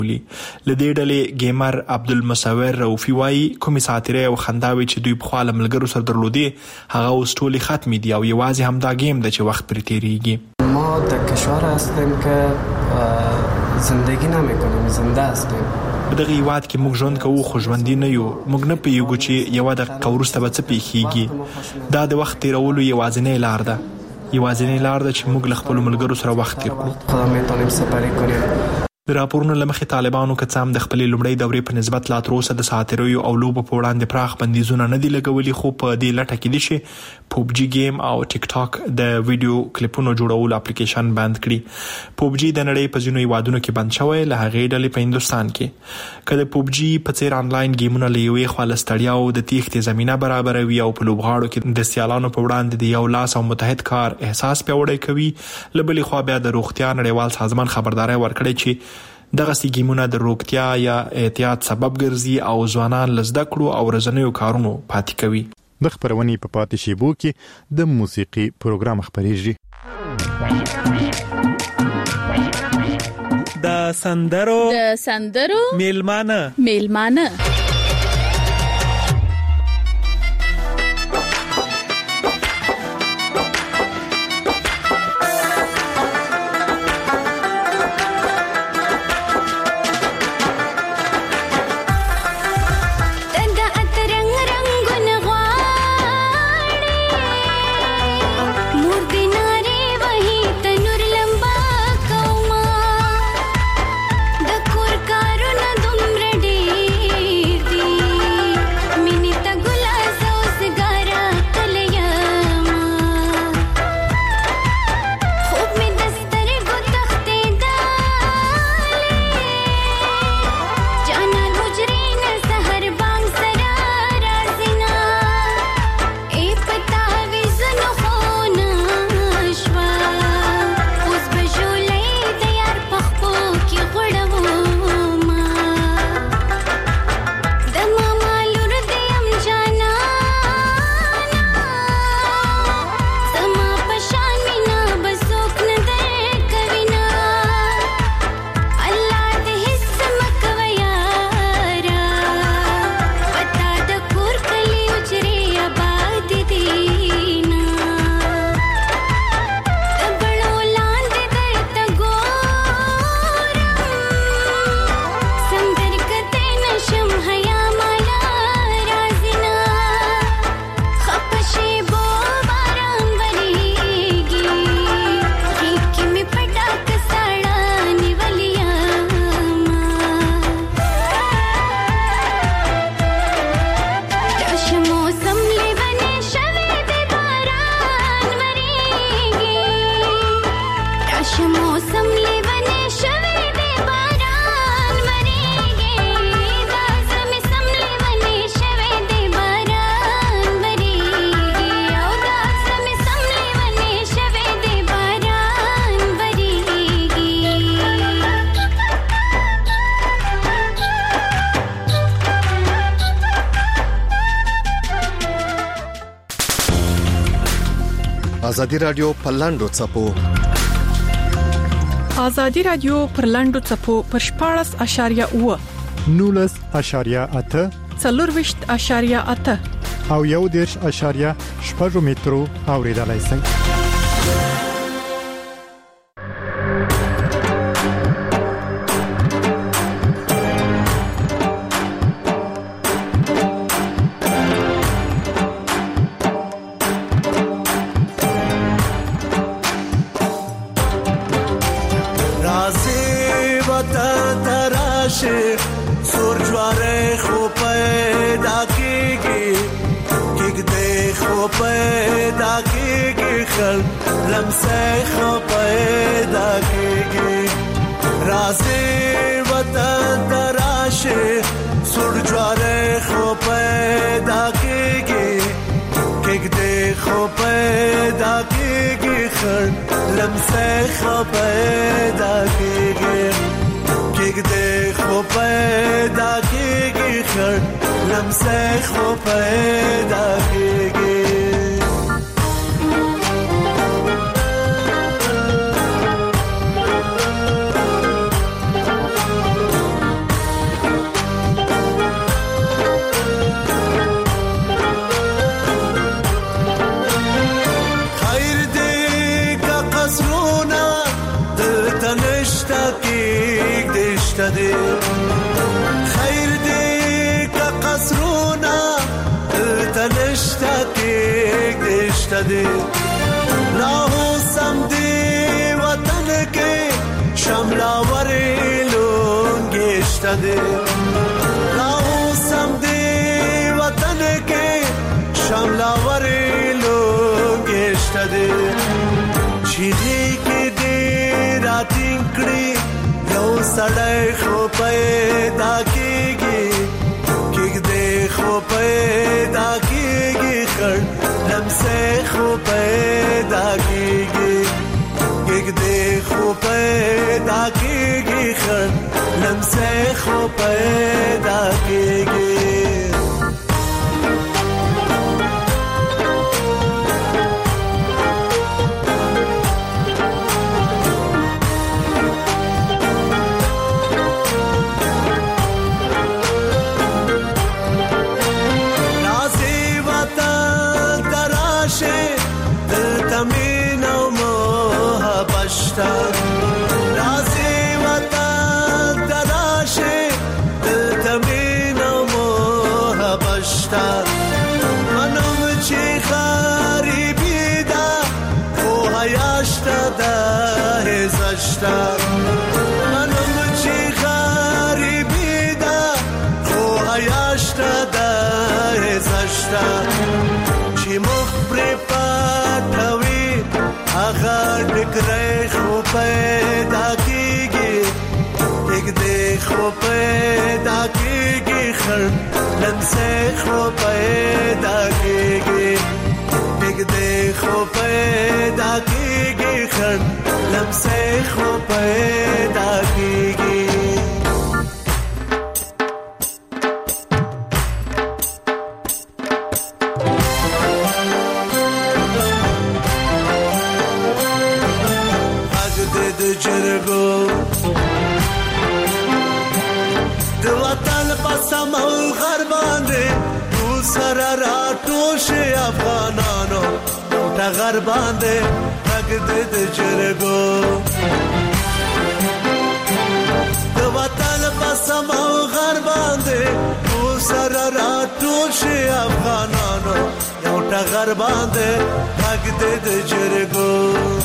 لدې ډلې ګیمر عبدالمصور رؤفي وایي کومې ساتیرې او خنداوي چې دوی پخوا له ملګرو سره درلودې هغه اوس ټولې ختمې دي او یوازې همدا گیم ده چې وخت پرې تیریږي. ما در کشور هستیم که زندگی نمیکنیم، زنده هستیم. په دغه هیواد کې موږ ژوند کوو خو ژوندي نه یو. موږ نه پوهیږو چې یوه دقیقه وروسته به څه پیښیږي. دا د وخت تیرولو یوازینۍ لار ده. یوازینۍ لار ده چې موږ له خپلو ملګرو سره وخت تیر کړو. خدا میتونیم سپری کنیم. د راپورونو له مخې طالبانو که څه هم د خپلې لومړۍ دورې په نسبت لا تر اوسه د ساتیریو او لوبو په وړاندې پراخ بندیزونه نه دي لګولي، خو په دې لټه کې دي چې پوبجي گیم او ټیک ټاک د ویډیو کلیپونو جوړولو اپلیکیشن بند کړي. پوبجي د نړۍ په ځینو هیوادونو کې بند شوی، له هغې ډلې په هندوستان کې. که د پوبجي په څیر آنلاین گیمونه له یوې خوا له ستړیاو د تیښتې زمینه برابروي او په لوبغاړو کې د سیالانو په وړاندې د یو لاس او متحد کار احساس پیاوړی کوي، له بلې خوا بیا د روغتیا نړیوال سازمان خبرداری ورکړی چې دغه گیمونه د روغتیا یا احتیاط سبب ګرځي او ځوانان له زده کړو او رسنیو کارونو پاتې کوي. د خبرونې په پاتې شیبو کې د موسیقي پروګرام خبرېږي. د سندرو میلمانه ازادي رادیو په لاندو څپو ازادي رادیو پر لاندو څپو پر 14.8 19.8 24.8 او 1.8 مترو اوریدلای شئ. گشته دی خیر دی که قصرونا تنشتا که گشته دی راهو سم دی وطن که شملاوری لون گشته دی راهو سم دی وطن که شملاوری لون گشته دی چیزی که دی راتین کړي یو سړی خو پیدا کیږي کېږدې خو پیدا کیږي خړ لمسه خو پیدا کیږي کېږدې خو پیدا کیږي خړ لمسه خو پیدا کیږي رازی وطن تراشه دلتمین و محبشتا منم چی خریبی دا خوهایشتا دا هزشتا منم چی خریبی دا خوهایشتا دا هزشتا چی مخبری پاتوی اگر دکره خو پیدا کیږي کېږدې خو پیدا کیږي خړ لمسه خو پیدا کیږي کېږدې خو پیدا کیږي خړ لمسه خو پیدا کیږي افغانانو تا غر باندې تګ د جرګو د وطن په سمو غر باندې او سره راټول شي افغانانو یو تا غر باندې تګ د جرګو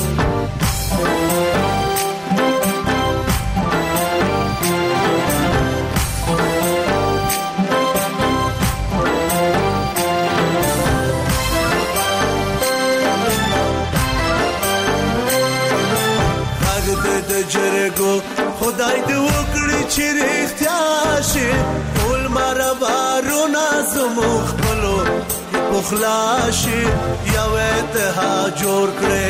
جرګو خدای دې وکړي چې رښتیا شي ټول مربارونه زموږ خپلو پخلا شي یو اتحاد جوړ کړي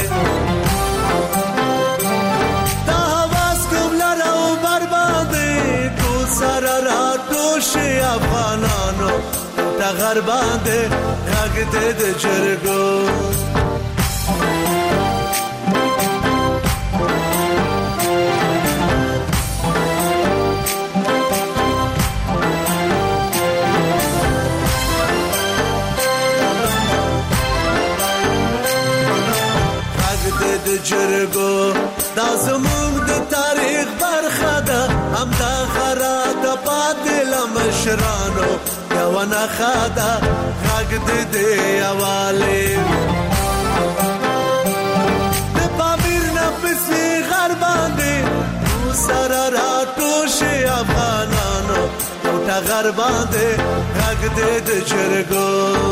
دا هواس کوم لرو بربادي ټول سره راټول شي افغانانو دا غر باندې غږ دې د جرګو جرګو دا زموږ د تاریخ برخه ده هم دا خرا د پاتل مشرانو یو نه خاده غږ دې اواله د پامیر نه پسې غر باندې سره راټول شي افغانانو ټا غر باندې غږ دې جرګو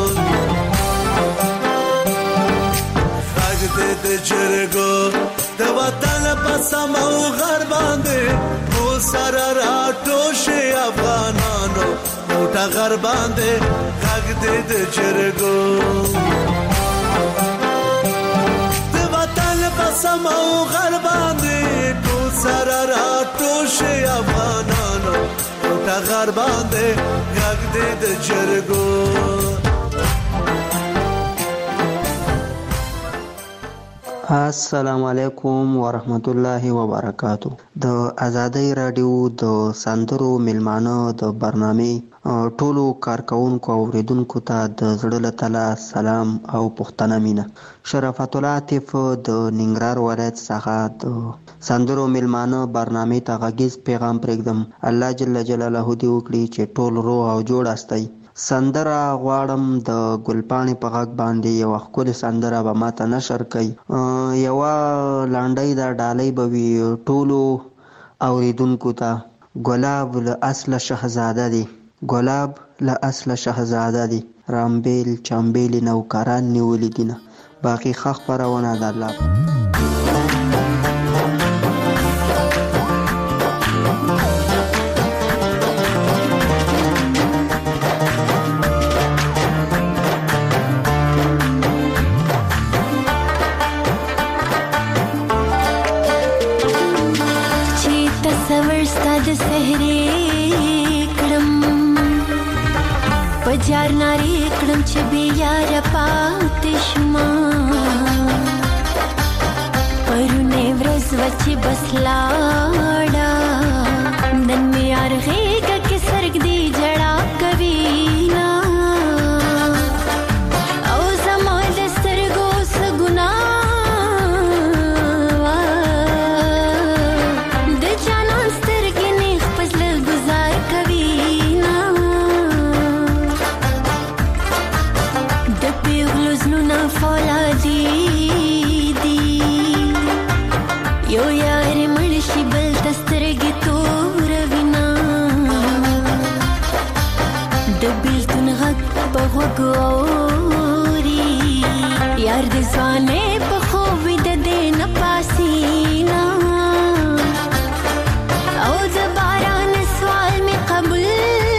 د جرګو د وطن په سمو غر باندې او سره راټول شي افغانانو ټا غر باندې غږ دې د جرګو د وطن په سمو غر باندې او سره راټول شي افغانانو ټا غر باندې غږ دې د جرګو السلام علیکم ورحمت الله وبرکاتو. د ازادۍ رادیو د سندرو میلمانه د برنامې ټولو کارکونکو او اوریدونکو ته د زړه له تله سلام او پښتنه مینه. شرافت الله عاطف د ننګرهار ولایت څخه د سندرو میلمانه برنامې ته غږیز پیغام پرېږدم. الله جل جلاله دې وکړي چې ټول روغ او جوړ استئ. سندره غواړم د ګلپاڼې په غږ باندې یوه ښکلې سندره به ماته نشر کوي. یوه لنډۍ د ډالۍ به وي ټولو اوریدونکو ته. ګلاب له اصله شهزاده دی، ګلاب له اصله شهزاده دی، رامبیل چمبیل نوکران نیولي دینه. باقي ښه خپرونه د الله. پجار ناری کړم چې بیا را پاتې شما پرونه ورځ وچې بس لاړه نن مې ارغېږه کې سرګ دی جړا کوي نا او زما د سترګو څه ګناه د جانان سترګې نیغ په زړه ګزار کوي فولادي دي یو یار مړشي بل تسترګې تور وینا د بیلتون غږ په غوږ اوري یار د ځوانۍ په خوب د دې نه پاسینا او د باران سوال مې قبول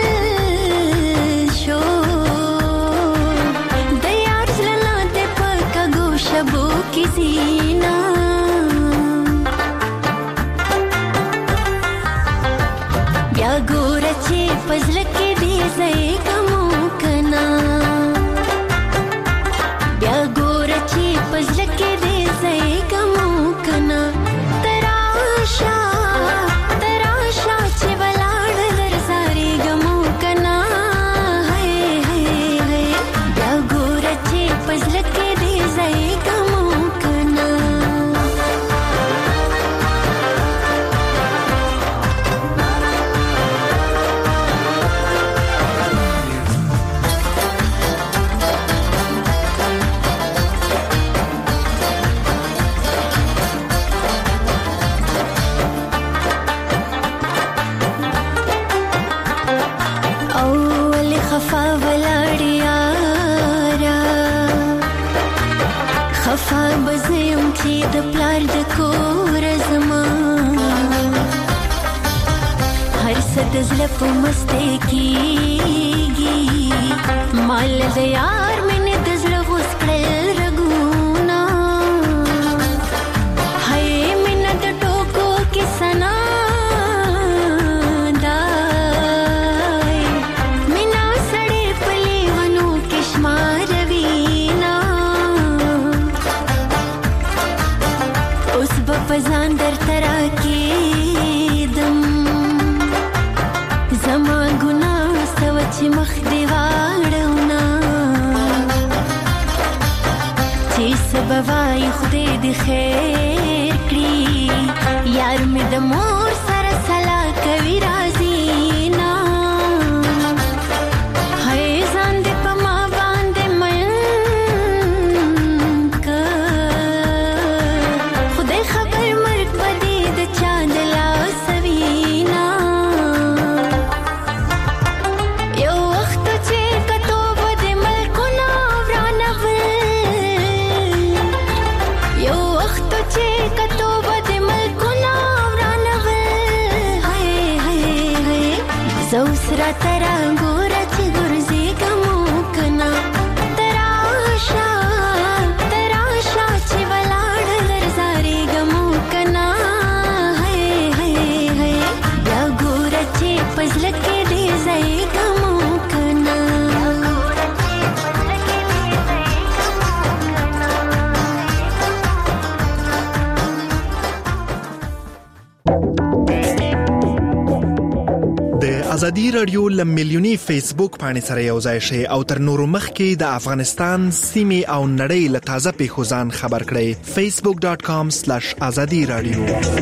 شو شبو کی زینا بیا ګوره چې پزله کې دې ځای کمو کنا بیا ګوره چې پزله کې دې ځای کمو کنا تراشا تراشا چې ولاړ درساري ګمو کنا هي هي هي بیا ګوره چې پزله کې دې ځای د پلار د کور زما هر څه د زړه په مستی کېږي مال د یار مینې د زړه غوڅ کړل رګونه هی مینه د ټوکو کې ثنا دی مینه سړې په لیونو کې شماروي پزان در ترا کېدم زما ګناه سوه چې مخ دې واړونه چې څه به وایي خدای دې خیر کړي یار مې د مور سره سلا کوي راځي نه هی ځان دې په ما باندې مین که خدای خبر مرګ به دې د چا د لاسه وینا یو وخت چې کتو به د ملکونه ورانول یو وخت چې کتو به د ملکونه ورانول هی هی هی زه اوس راته راګوره چې ګرځېږم کنه تراشه تراشه چې ولاړ درځارېږم کنه هی هی هی بیا ګوره چې په زړه کې دې ځایږم کنه ازادي رادیو لملیونی فیسبوک باندې سره یو ځای شي او تر نورو مخکې د افغانستان سیمې او نړۍ له تازه پیښو ځان خبر کړئ. facebook.com/azadi radio.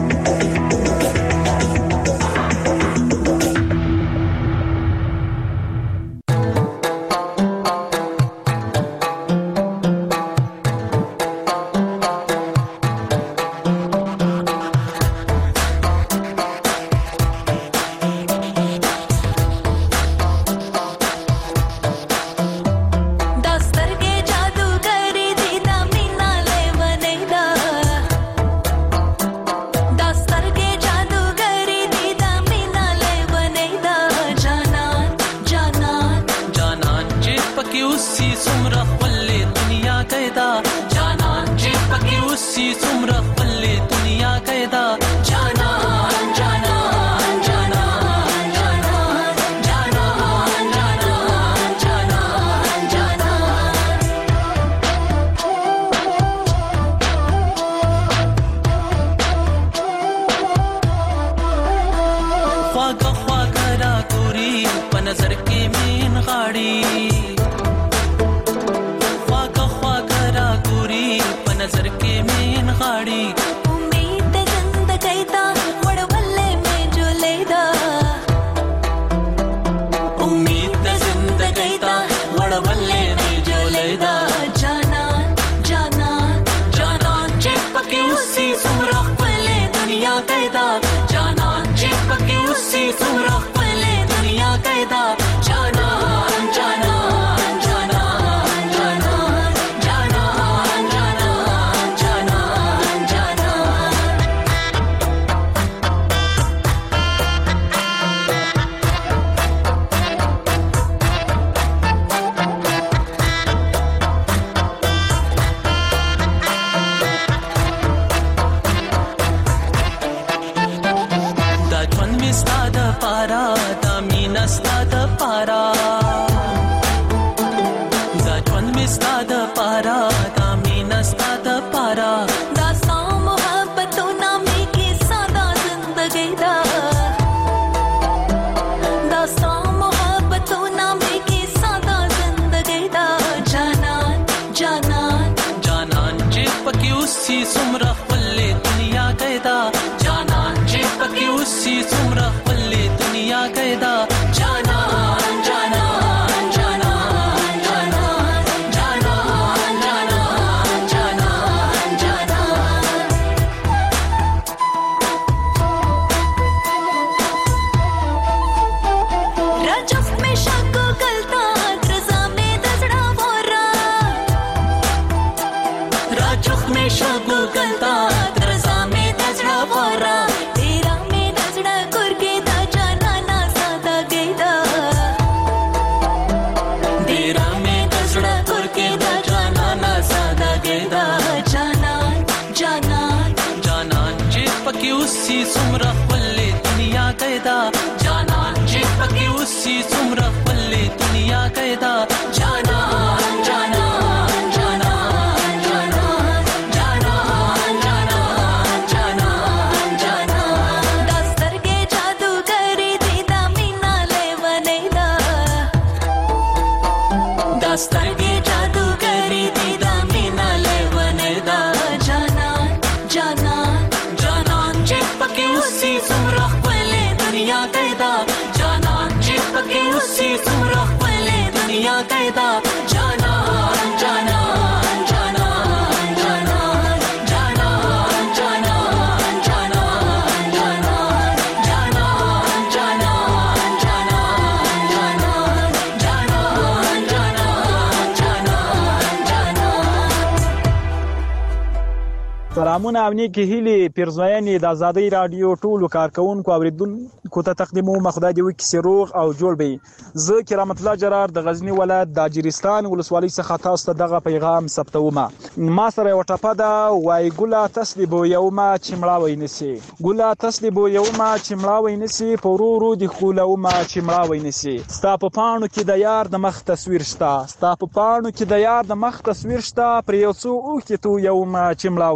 سلامونه او نیکی هیلې پیرزوینې د ازادۍ رادیو ټولو کارکونکو اوریدونکو ته تقدیموم. خدای دې وکړي چې روغ او جوړ وي. زه کرامت الله جرار د غزنی ولایت د اجرستان ولسوالۍ څخه تاسو ته دغه پیغام ثبتوم. ما سره یو ټپه ده، وای ګله تسلیبو یوما چې مړاوی نسی، ګله تسلیبو یوما چې مړاوی نسی، پورورو د خولوما چې مړاوی نسی. ستا په پاڼو کې د یار د مخ تصویر شته، ستا په پاڼو کې د یار د مخ تصویر شته، پر یو څو اوښکې تو یوما چې مړاوی نسی.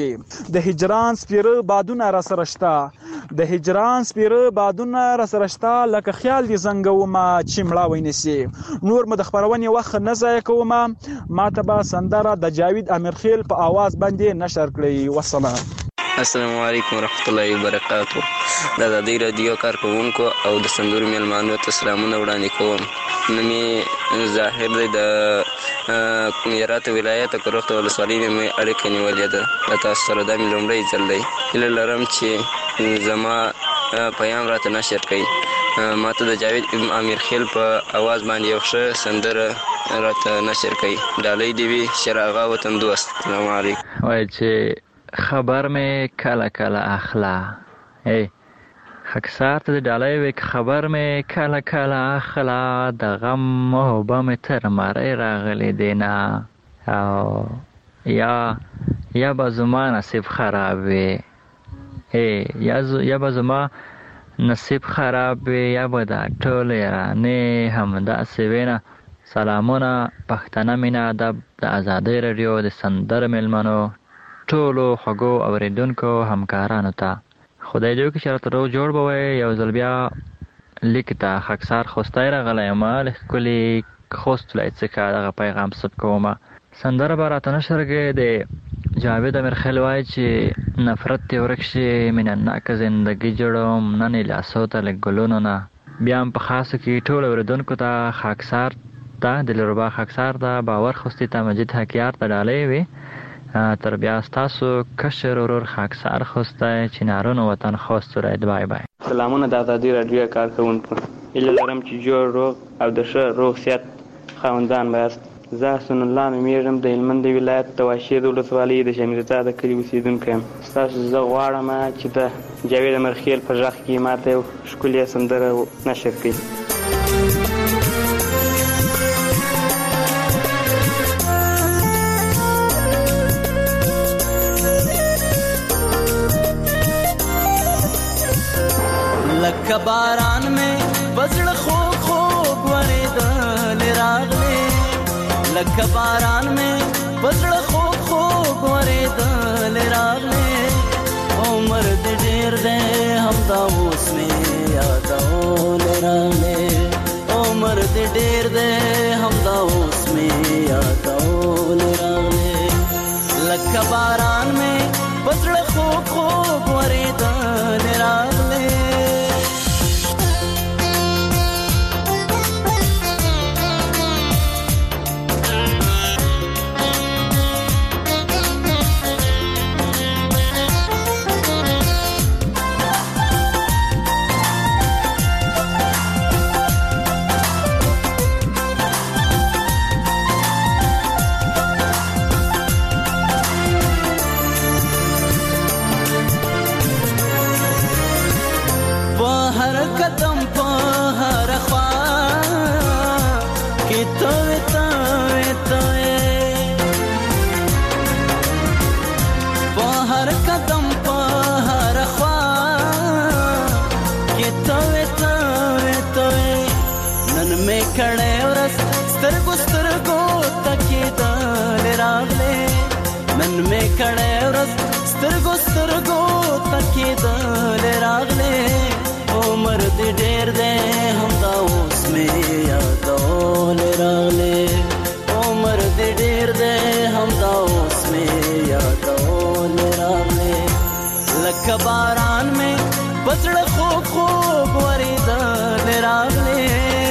د هجران سپیره بادونه را سره شته د هجران سپیره بادونه را سره شته لکه خیال دي زنګومه چې مړه وینسي نور مو د خبرونې وخت نه ضایع کومه ماته به سندره د جاوید امیرخیل په आवाज باندې نشر کړئ والسلام. السلام علیکم ورحمت الله وبرکاتہ. د ازادۍ رادیو کارکوونکو او د سندرو میلمانو ته سلامونه وړاندې کوم. نومې ظاهر دی د هرات ولایت کرخ ولسوالۍ مې اړیکه نیولې ده. له تاسو سره دا مې لومړی ځل دی. هیله لرم چې زما پیام راته نشر کړئ. ماته د جاوید امیرخیل په आवाज باندې یو ښه سندره راته نشر کړئ. ډالۍ دې وي شراغا وطن دوست. السلام علیکم. وایي چې خبر مې کله کله اخلا خکسار ته د ډالۍ وی خبر مې کله کله اخلا د غم محبه مې تر مری راغلی دینا او یا به زما نصیب خراب وي یا به زما نصیب خراب وي یا به دا ټول یارانې همداسې وینه. سلامونه پښتنه مینه ادب د ازادۍ رادیو د سندر میلمنو ټولو خوږو اوریدونکو همکارانو ته خدای دې وکړي چې راته روغ جوړ به وی. یو ځل بیا لیک ته خاکسار خوستی راغلی یم ښکلي خوست ولایت څخه دغه پیغام ثبت کومه. سندره به راته نشر کړې د جاوید امیرخیل وایي چې نفرت دې ورک شي مینهناکه زندګي جوړوم نن یې لاسو ته له ګلونو نه. بیا هم په خاصو کې ټولو اوریدونکو ته خاکسار ته دلربا خاکسار ته باور خوستي ته مجید حکیار ته ډالۍ وي. تر بیا ستاسو کشر ورور خاکسار خوستی چنارونو وطن خوست ورید. بای بای. سلامونه د ازادۍ رادیو کارکوونکو. هیله لرم چې جوړ روغ او د ښه روغ صحت خاوندان بایاست. زه حسن الله نومیږم د هلمند ولایت د واشیر ولسوالۍ د شمیرزا د کلي اوسېدونکی یم. ستاسو زه غواړم چې د جاوید امیرخیل په غږ کې ماته یو ښکلې سندره نشر کړي. لکه باران مې بزړه خوږ خوږ ورېدل راغلې لکه باران مې بزړه خوږ خوږ ورېدل راغلې عمر دې ډېر دی همدا اوس مې یادول راغلې عمر دې ډېر دی همدا اوس مې یادول راغلې لکه باران مې بزړه خوږ خوږ ورېدل راغلې قدم په هر خوا کې توې په هر قدم په هر خوا کې توې نن مې کړې ورځ سترګو تکېدل راغلې نن مې کړې ورځ سترګو تکېدل راغلې عمر دې ډېر دی همدا اوس مې یادول راغلې عمر دې ډېر دی همدا اوس مې یادول راغلې لکه باران مې بزړه خوږ خوږ ورېدل راغلې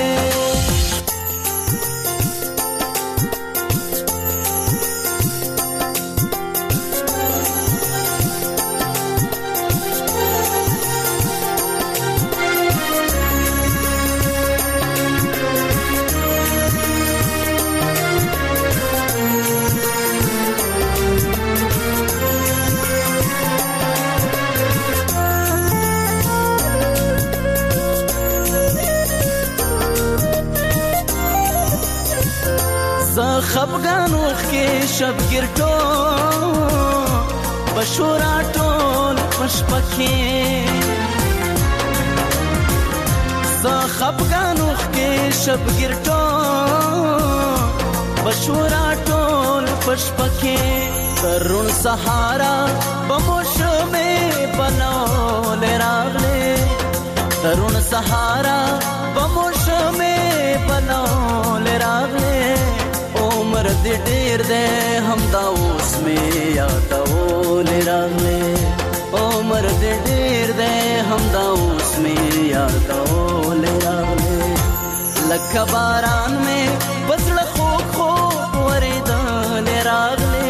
خفګان وخت کې شبګیر ټول بشورا ټول پشپکې زه خفګان وخت کې شبګیر ټول بشورا ټول پشپکې ترون سهارا بموشمه بنول راغله ترون سهارا بموشمه بنول راغله عمر دې ډېر دې هم دا اوس مې یادول راغله عمر دې ډېر دې هم دا اوس مې یادول راغله لکه باران مې پسړه خو خو ورېدل راغله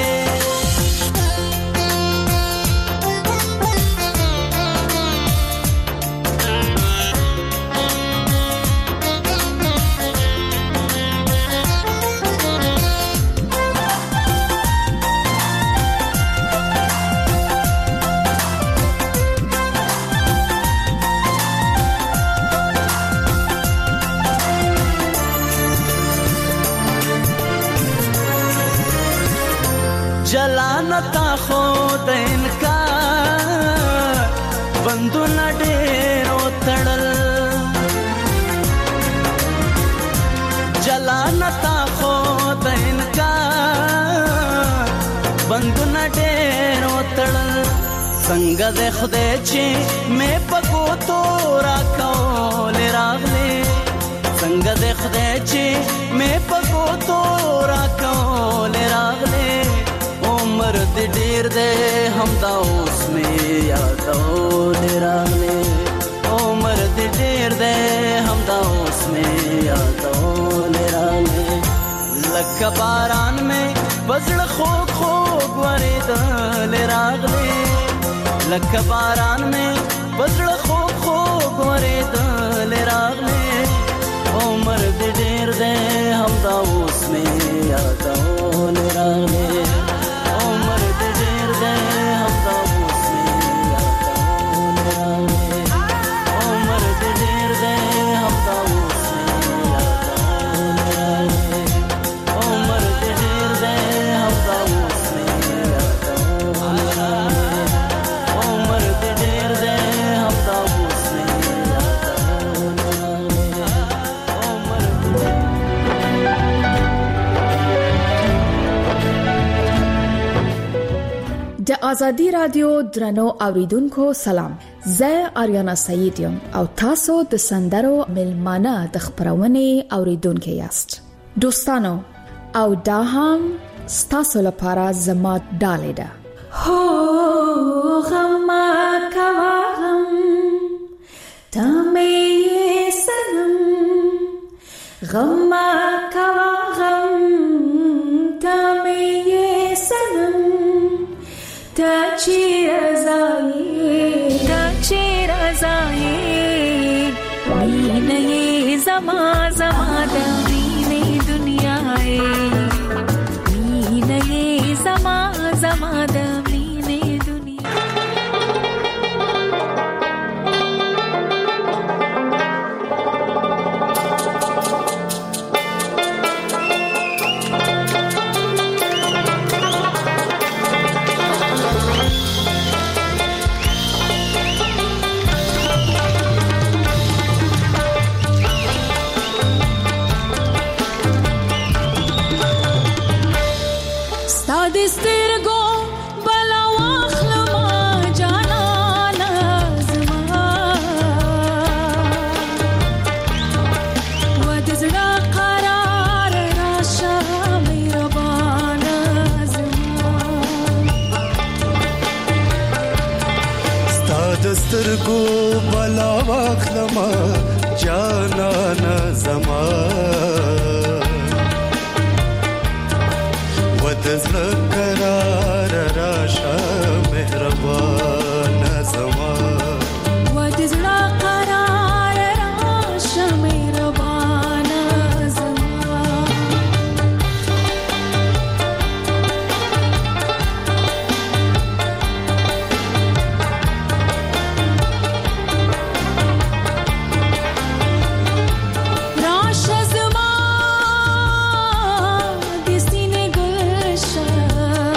جلانتا خود انکار بندونه ډېرو تړل جلانتا خود انکار بندونه ډېرو تړل څنګه دې خدای چې مې پکو تو راکول راغلې څنګه دې خدای چې مې پکو تو راکول راغلې عمر دې ډېر دې هم دا اوس مې یادول راغلې عمر دې ډېر دې هم دا اوس مې یادول راغلې لکه باران مې بزړه خوږ خوږ ورېدل راغلې لکه باران مې بزړه خوږ خوږ ورېدل راغلې عمر دې ډېر دې هم دا اوس مې یادول راغلې عمر دې ډېر دې هم دا اوس مې یادول راغلې عمر دې ډېر دې هم دا اوس مې یادول راغلې عمر دې ډېر دې هم دا اوس مې یادول راغلې عمر دې ډېر دې هم دا اوس مې یادول د ازادي رادیو درنو اوریدونکو سلام زه آریانا سعید یم او تاسو د سندرو ملمانه د خبرونه اوریدونکو یاست دوستانو او دا هم ستاسو لپاره زما ډالې ده هو غم کاوم تمه سنم غم کاوم تمه سنم تا چیر ازایی مینه زما زما د مینه دنیا مینه زما زما د مینه دنیا سترګو بلا واخلما جانانا زما ودزړه قرار راشه مهربان زما ودزړه قرار راشه مهربان زما راشه زما د سینې ګلشه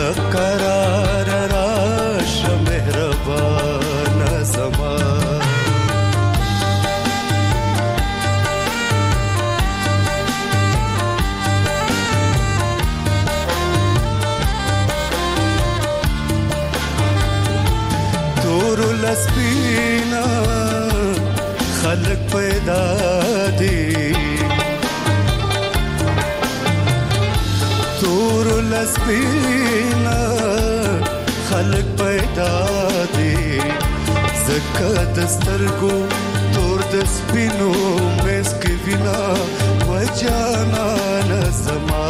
زړه قرار راشه مهربان زما لسپینا خلق پیدا دی تور لسپینا خلق پیدا دی زکه دسترګو تور د سپینو مسک وینا وجانا نسما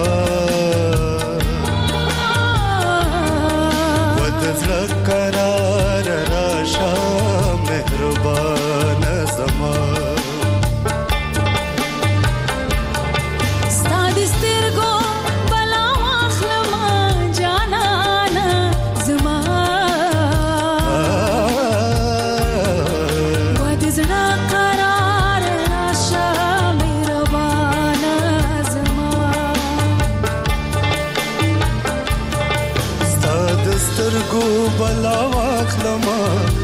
ودزړه قرار راشه مهربان زما ستاد سترګو بلا واخلما جانان زما ودزړه قرار راشه مهربان زما ستاد سترګو بلا واخلما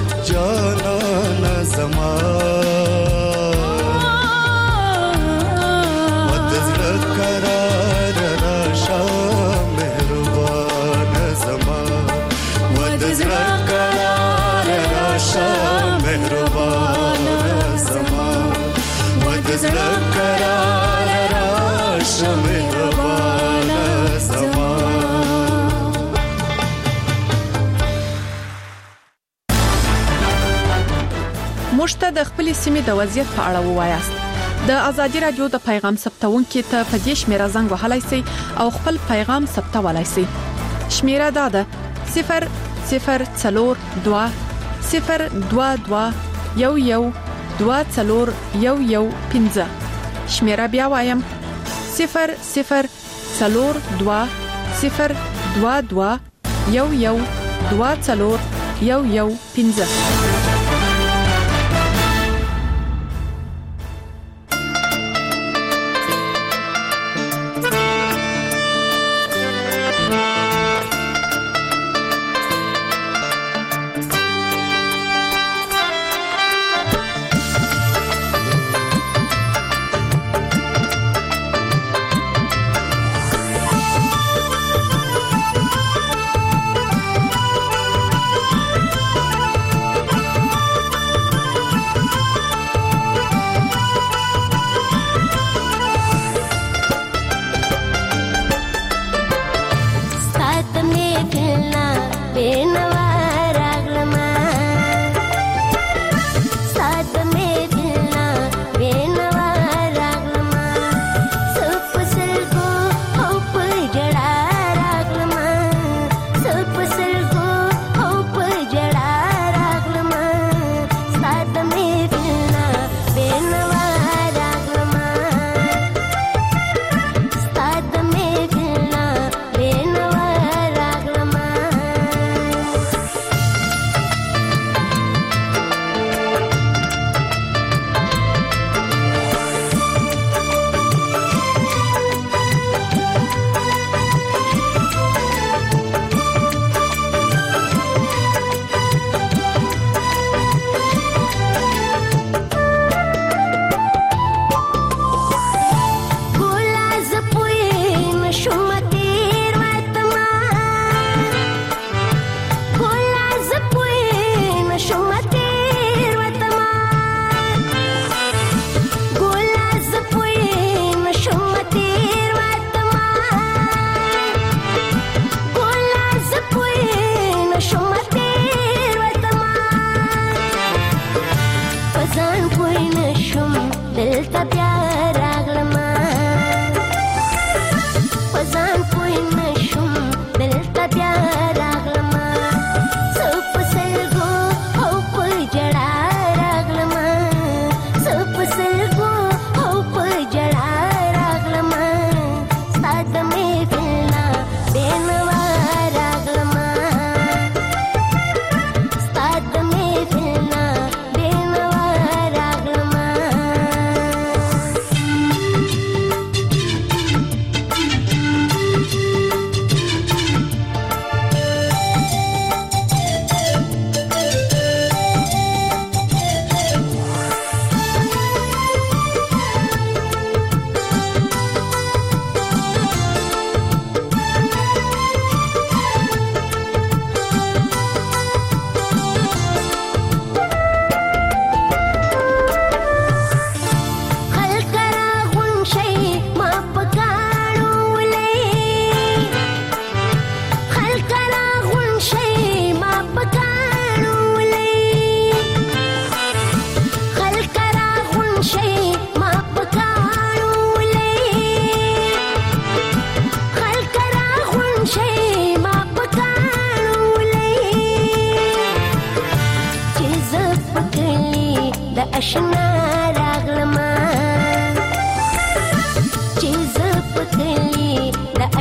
جانان زما ودزړه قرار راشه مهربان زما ودزړه قرار راشه مهربان زما ودزړه قرار راشه مهربان زما موږ ته د خپل سیمې د وضعیت په اړه ووایاست د ازادي رادیو د پیغام ثبتونکو ته په دې شمیره زنګ وهلای شئ او خپل پیغام ثبتولای شئ. شمیره دا ده 0042 022 11 24 شمیره بیا وایم 0042 022 11 24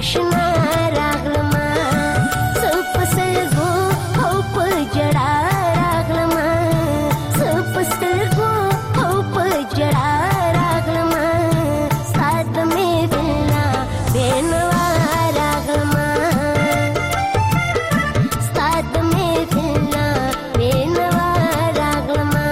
آشنا راغلما سپسلګو او پجړا راغلما سپسلګو او پجړا راغلما سات می دلنا بینوا راغلما سات می دلنا بینوا راغلما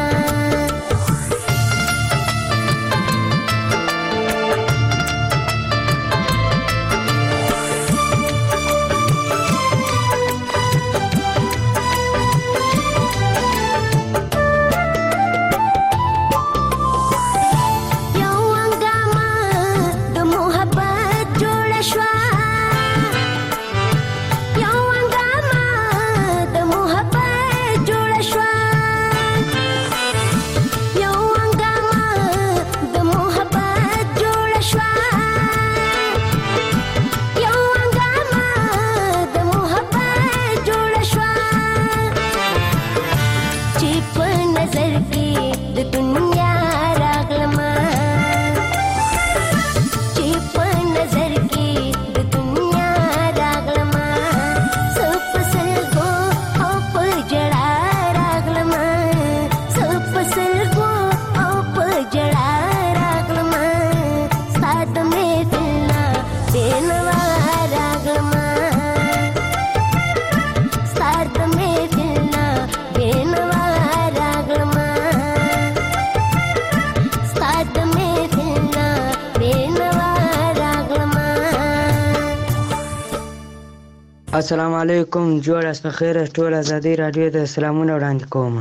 السلام علیکم جوړ اس په خیر ټول ازادي رادیو ته سلامونه وړاندې کوم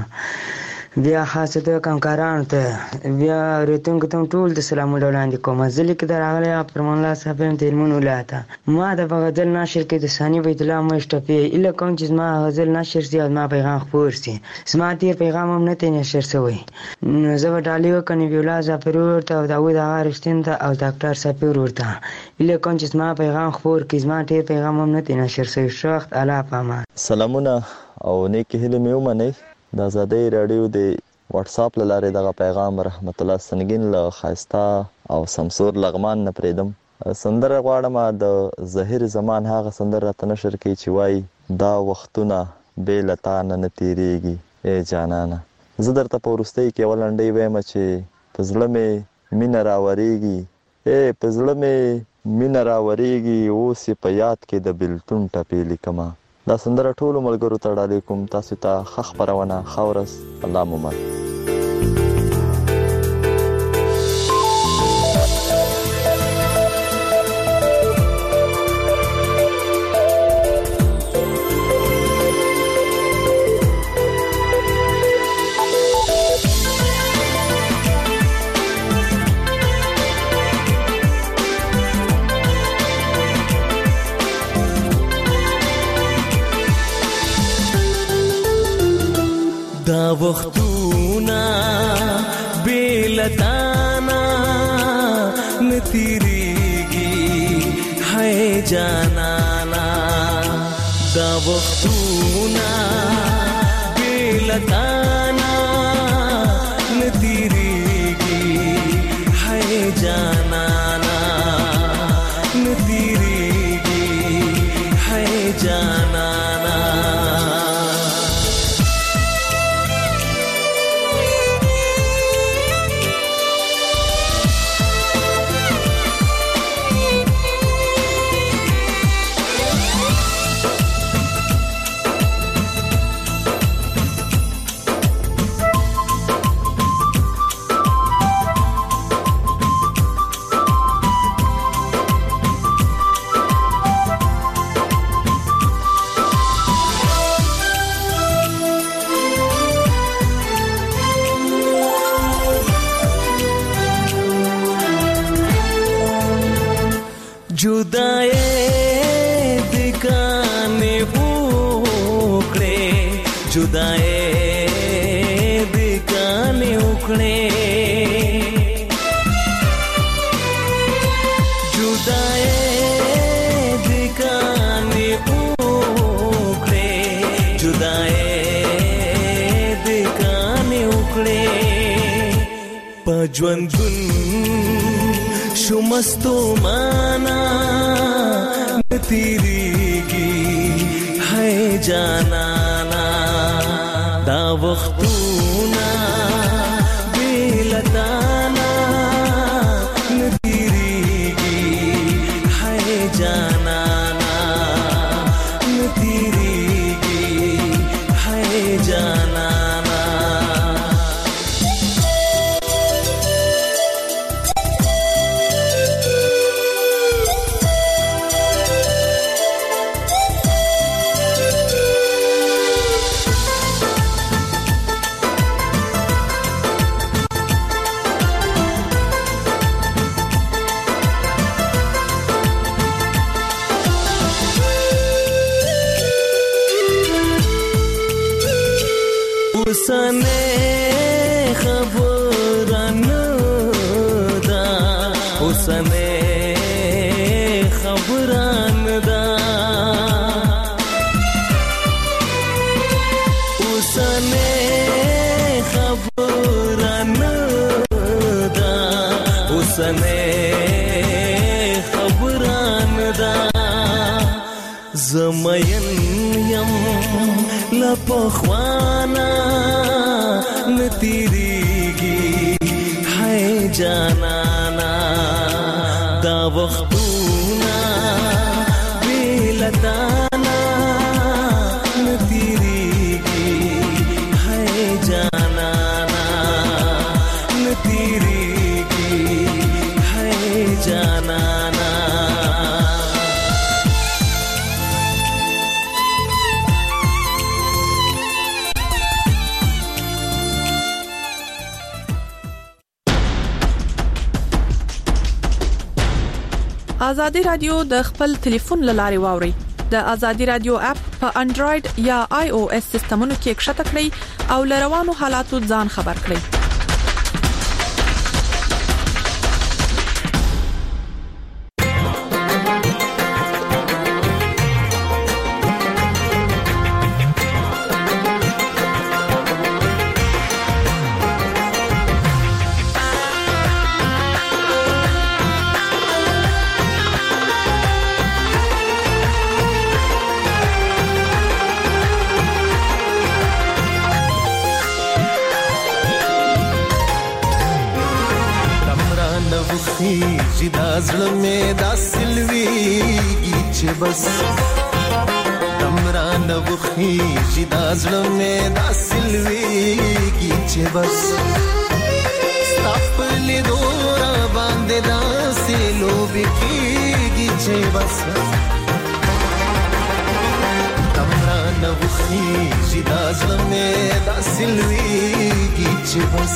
بیا خاصه د کمکارانو ته بیا ریتونکو ته ټول د سلامونه وړاندې کوم ځلې کې دراغلی فرمان الله صاحب ته علمون ولاته ما د غزل نشر کې د ثاني بیت الله مشتفی اله کوم چې ما غزل نشر سي او ما پیغام خبر سي سما تیر پیغام هم نه نشر سوی نو زه ډالۍ وکني ویلا زفر ورته او داوود غارشتین ته او ډاکټر سپیر ورته اله کوم چې ما پیغام خبر کې ما تیر پیغام هم نه نشر سوی شخص الا پاما سلامونه او نیک هیله مې ومنئ د آزادۍ رادیو د واتس اپ لاره دغه پیغام رحمت الله سنگین له خاستا او سمسور لغمان نه پریدم سندره غواړم د ظهیر زمان هغه سندره تنشر کی چې وای دا وختونه به لتا نه تیریږي ای جانانا زه درته پورستۍ کې ولنډي وایم چې پزړه مې مين راوريږي ای پزړه مې مين راوريږي اوس په یاد کې د بلتون ټپې لیکما دا سندره ټول ملګرو ته ډالۍ کوم تاسو ته خخ پرونه خورس الله مومن دا وختونه بیلتانا نتیریږي ہے جانانا دا وختونه بیلتانا نتیریږي ہے جانانا نتیریږي ہے جانانا जुदाए दिकाने उखड़े जुदाए दिकाने उखड़े जुदाए दिकाने उखड़े जुदाए दिकाने उखड़े पजवंदुन शुमस्तो माना تیریږي هاي جانانا دا وختونه بلتانا نتیریږي هاي جانانا نتیریږي هاي جانانا उसने खबरन दा उसने खबरन दा उसने खबरन दा उसने खबरन दा زمین یم لپخوانا نتیریږي هاي جانانا دا وختونه بلتانا نتیریږي هاي جانانا نتیریږي هاي جانانا ازادي رادیو د خپل ټلیفون لاري واوري د ازادي رادیو اپ په انډراید یا آی او اس سیستمونو کې ښکته کړئ او لروانو حالاتو ځان خبر کړئ دا زړه مې دا سلويږي چې بس تمران وخی چې دا زړه مې دا سلويږي چې بس خپل دور باندې دا سلوبي کیږي چې بس تمران وخی چې دا زړه مې دا سلويږي چې بس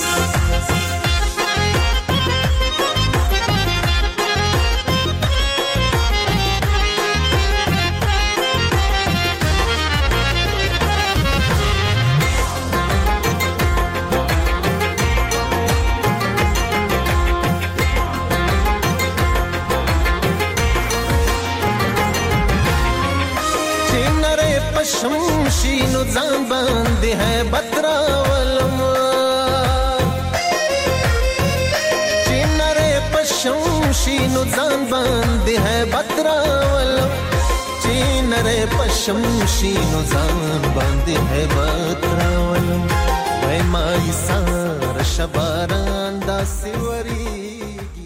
شمشینو ځان باندې ہے بترا ولم چینره پشمشینو ځان باندې ہے بترا ولم چینره پشمشینو ځان باندې ہے بترا ولم وای مای سار شباران دا سیور